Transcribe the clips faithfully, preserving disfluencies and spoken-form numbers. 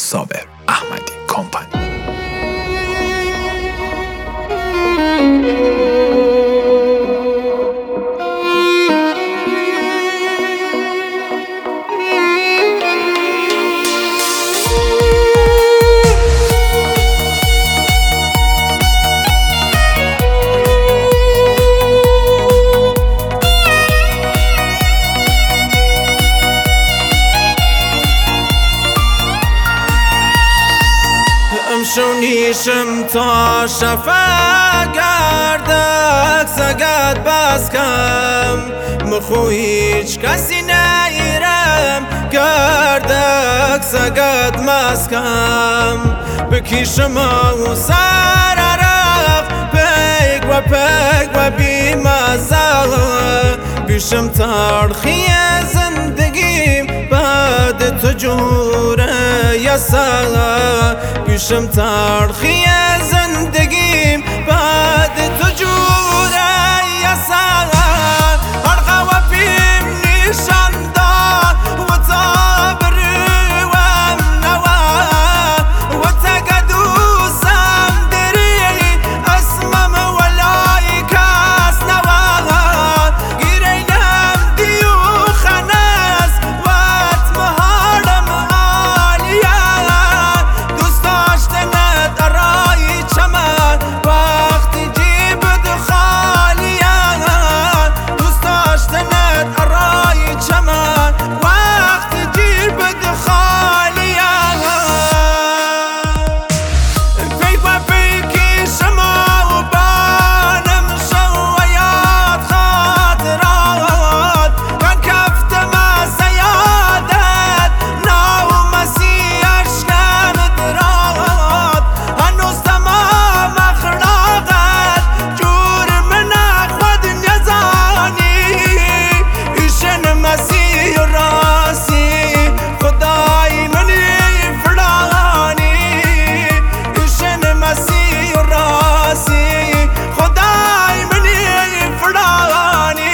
صابر احمدی کمپانی. شونیشم تا شفا گردک سگت بس کم مخو هیچ کسی نیرم گردک سگت مسکم بکیشم و سر عرق پیک و پیک و بیمزه بیشم ترخی زندگیم بعد تو جوره یسا بیشم ترخی زندگیم بعد تو جوره یسا ارغا و بیم نیشان دار و تابری و نوا و تقدوسم دری اسمم ولای کس نوا گیرینم دیو خنس و اتمهارم آلیا دوست داشتنت ارای چمن وقتی جیبت خالیا دوست داشتنت ارای چمن وقتی جیبت خالیا پیک و پیکی شما و بانم شویات خاطرات کن کفتم سیادت ناو مسیح اشکم درات هنوز تمام اخلاقت جور من خود نزانی ایشن مسیح راسی خدای منی فلانی ایشن مسیح راسی خدای منی فلانی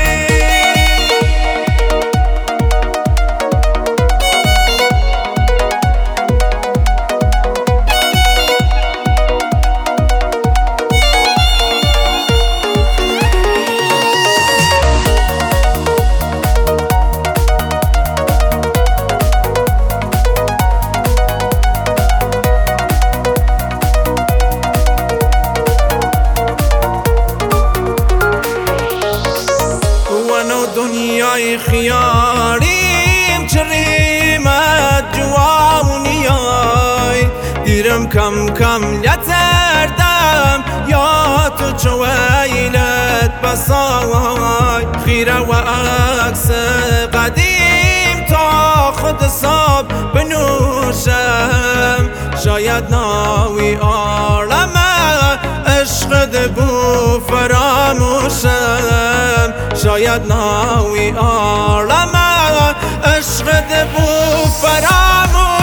ونو دنیای خیالیم چریمت جوانیای دیرم کم کم یتردم یا تو چویلت بسای خیره و عکس قدیم تا خود صاب بنوشم شاید ناوی عالمه عشق دبو فراموشم شاید ناوی عالمه عشق دبو فراموشم